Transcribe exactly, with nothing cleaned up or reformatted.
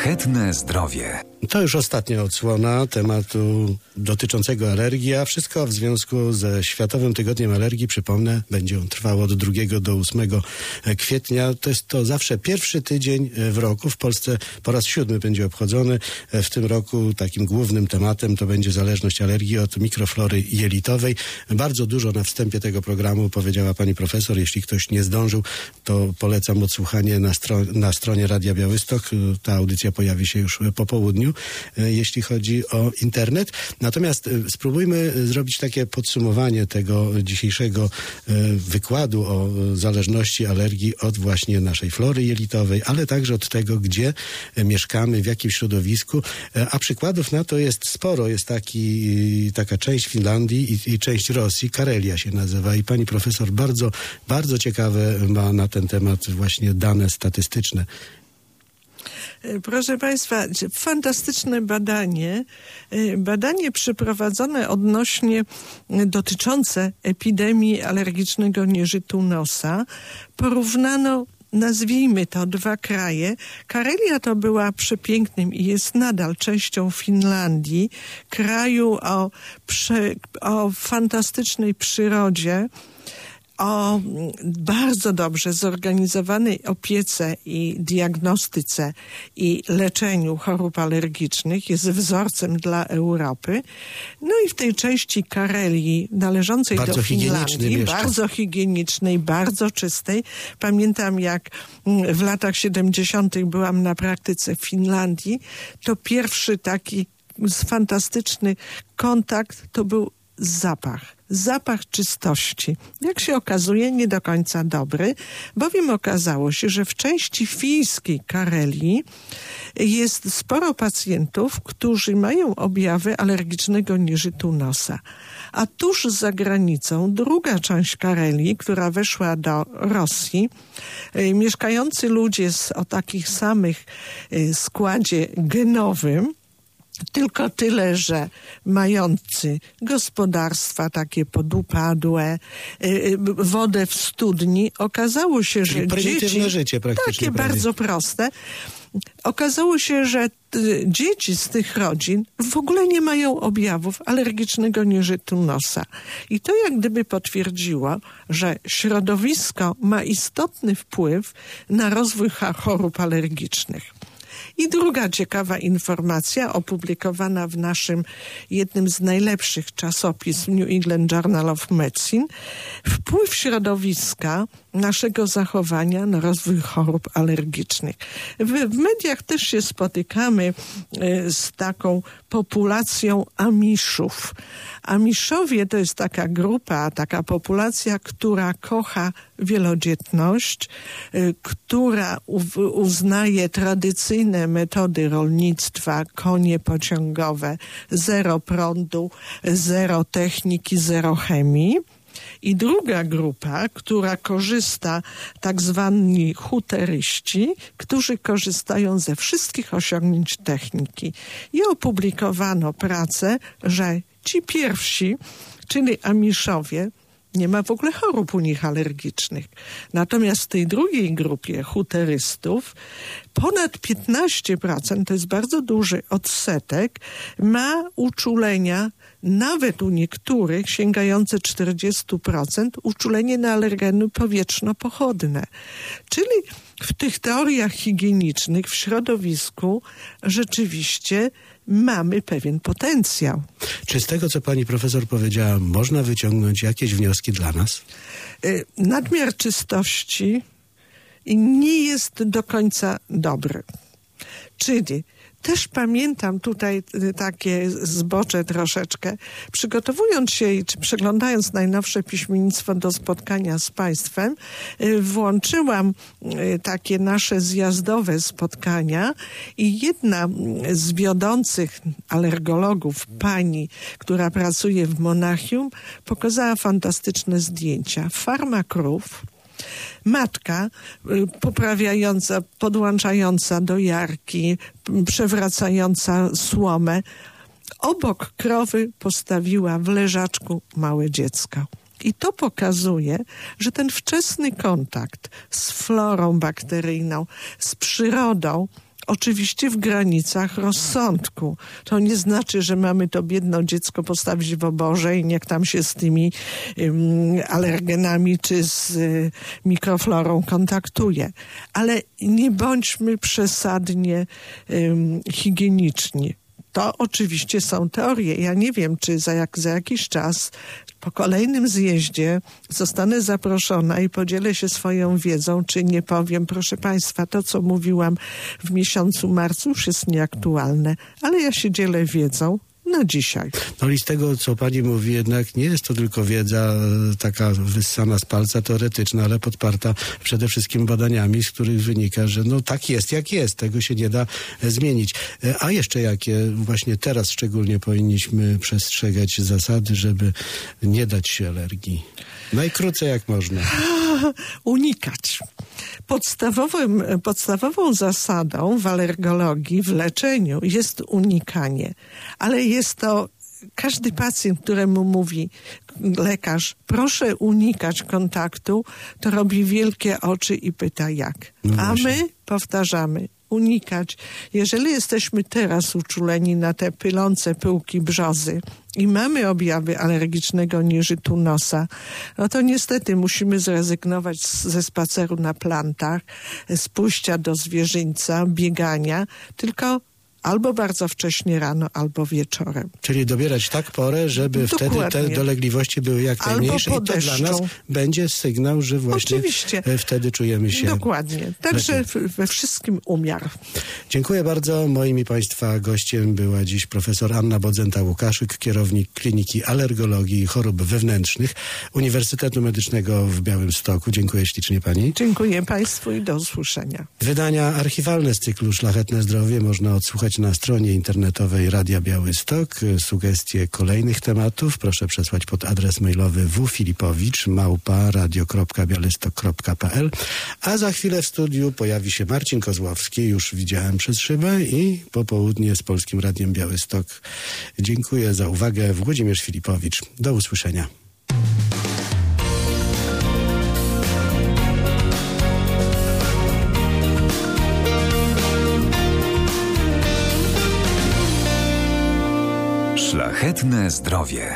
Szlachetne zdrowie. To już ostatnia odsłona tematu dotyczącego alergii, a wszystko w związku ze Światowym Tygodniem Alergii. Przypomnę, będzie on trwał od drugiego do ósmego kwietnia. To jest to zawsze pierwszy tydzień w roku. W Polsce po raz siódmy będzie obchodzony. W tym roku takim głównym tematem to będzie zależność alergii od mikroflory jelitowej. Bardzo dużo na wstępie tego programu powiedziała pani profesor. Jeśli ktoś nie zdążył, to polecam odsłuchanie na, stro- na stronie Radia Białystok. Ta audycja pojawi się już po południu, jeśli chodzi o internet. Natomiast spróbujmy zrobić takie podsumowanie tego dzisiejszego wykładu o zależności alergii od właśnie naszej flory jelitowej, ale także od tego, gdzie mieszkamy, w jakim środowisku. A przykładów na to jest sporo. Jest taki, taka część Finlandii i, i część Rosji, Karelia się nazywa, i pani profesor bardzo, bardzo ciekawe ma na ten temat właśnie dane statystyczne. Proszę Państwa, fantastyczne badanie, badanie przeprowadzone odnośnie dotyczące epidemii alergicznego nieżytu nosa. Porównano, nazwijmy to, dwa kraje. Karelia to była przepięknym i jest nadal częścią Finlandii, kraju o, prze, o fantastycznej przyrodzie, o bardzo dobrze zorganizowanej opiece i diagnostyce i leczeniu chorób alergicznych, jest wzorcem dla Europy. No i w tej części Karelii należącej bardzo do Finlandii, bardzo higienicznej, bardzo czystej. Pamiętam, jak w latach siedemdziesiątych byłam na praktyce w Finlandii, to pierwszy taki fantastyczny kontakt to był zapach. Zapach czystości. Jak się okazuje, nie do końca dobry, bowiem okazało się, że w części fińskiej Karelii jest sporo pacjentów, którzy mają objawy alergicznego nieżytu nosa. A tuż za granicą druga część Karelii, która weszła do Rosji, mieszkający ludzie z, o takich samych składzie genowym, tylko tyle, że mający gospodarstwa takie podupadłe, wodę w studni, okazało się, że dzieci, życie praktycznie takie prawie. bardzo proste, okazało się, że dzieci z tych rodzin w ogóle nie mają objawów alergicznego nieżytu nosa. I to jak gdyby potwierdziło, że środowisko ma istotny wpływ na rozwój chorób alergicznych. I druga ciekawa informacja opublikowana w naszym jednym z najlepszych czasopism New England Journal of Medicine. Wpływ środowiska naszego zachowania na rozwój chorób alergicznych. W, w mediach też się spotykamy y, z taką populacją Amiszów. Amiszowie to jest taka grupa, taka populacja, która kocha wielodzietność, y, która u, uznaje tradycyjne metody rolnictwa, konie pociągowe, zero prądu, zero techniki, zero chemii. I druga grupa, która korzysta, tak zwani huteryści, którzy korzystają ze wszystkich osiągnięć techniki. I opublikowano pracę, że ci pierwsi, czyli Amiszowie, nie ma w ogóle chorób u nich alergicznych. Natomiast w tej drugiej grupie huterystów ponad piętnaście procent, to jest bardzo duży odsetek, ma uczulenia, nawet u niektórych sięgające czterdzieści procent, uczulenie na alergeny powietrzno-pochodne. Czyli w tych teoriach higienicznych w środowisku rzeczywiście mamy pewien potencjał. Czy z tego, co pani profesor powiedziała, można wyciągnąć jakieś wnioski dla nas? Nadmiar czystości nie jest do końca dobry. Czyli też pamiętam tutaj takie zbocze troszeczkę. Przygotowując się czy przeglądając najnowsze piśmiennictwo do spotkania z Państwem, włączyłam takie nasze zjazdowe spotkania i jedna z wiodących alergologów, pani, która pracuje w Monachium, pokazała fantastyczne zdjęcia. Farma krów, matka poprawiająca, podłączająca do jarki, przewracająca słomę. Obok krowy postawiła w leżaczku małe dziecko. I to pokazuje, że ten wczesny kontakt z florą bakteryjną, z przyrodą oczywiście w granicach rozsądku. To nie znaczy, że mamy to biedne dziecko postawić w oborze i niech tam się z tymi um, alergenami czy z y, mikroflorą kontaktuje. Ale nie bądźmy przesadnie um, higieniczni. To oczywiście są teorie. Ja nie wiem, czy za, jak, za jakiś czas po kolejnym zjeździe zostanę zaproszona i podzielę się swoją wiedzą, czy nie powiem, proszę Państwa, to co mówiłam w miesiącu marcu już jest nieaktualne, ale ja się dzielę wiedzą na dzisiaj. No i z tego, co pani mówi, jednak nie jest to tylko wiedza taka wyssana z palca, teoretyczna, ale podparta przede wszystkim badaniami, z których wynika, że no tak jest, jak jest. Tego się nie da zmienić. A jeszcze jakie właśnie teraz szczególnie powinniśmy przestrzegać zasady, żeby nie dać się alergii? Najkrócej jak można. Unikać. Podstawowym, podstawową zasadą w alergologii, w leczeniu jest unikanie, ale jest to każdy pacjent, któremu mówi lekarz, proszę unikać kontaktu, to robi wielkie oczy i pyta jak. No A my powtarzamy, unikać. Jeżeli jesteśmy teraz uczuleni na te pylące pyłki brzozy i mamy objawy alergicznego nieżytu nosa, no to niestety musimy zrezygnować z, ze spaceru na plantach, z pójścia do zwierzyńca, biegania, tylko albo bardzo wcześnie rano, albo wieczorem. Czyli dobierać tak porę, żeby Dokładnie. wtedy te dolegliwości były jak najmniejsze. Albo po I to dla nas będzie sygnał, że właśnie Oczywiście. wtedy czujemy się Dokładnie. Także lepiej. we wszystkim umiar. Dziękuję bardzo. Moim i Państwa gościem była dziś profesor Anna Bodzenta-Łukaszyk, kierownik Kliniki Alergologii i Chorób Wewnętrznych Uniwersytetu Medycznego w Białymstoku. Dziękuję ślicznie Pani. Dziękuję Państwu i do usłyszenia. Wydania archiwalne z cyklu Szlachetne Zdrowie można odsłuchać na stronie internetowej Radia Białystok. Sugestie kolejnych tematów proszę przesłać pod adres mailowy w filipowicz małpa radio kropka białystok kropka p l. A za chwilę w studiu pojawi się Marcin Kozłowski, już widziałem przez szybę, i popołudnie z Polskim Radiem Białystok. Dziękuję za uwagę. Włodzimierz Filipowicz. Do usłyszenia. Szlachetne zdrowie.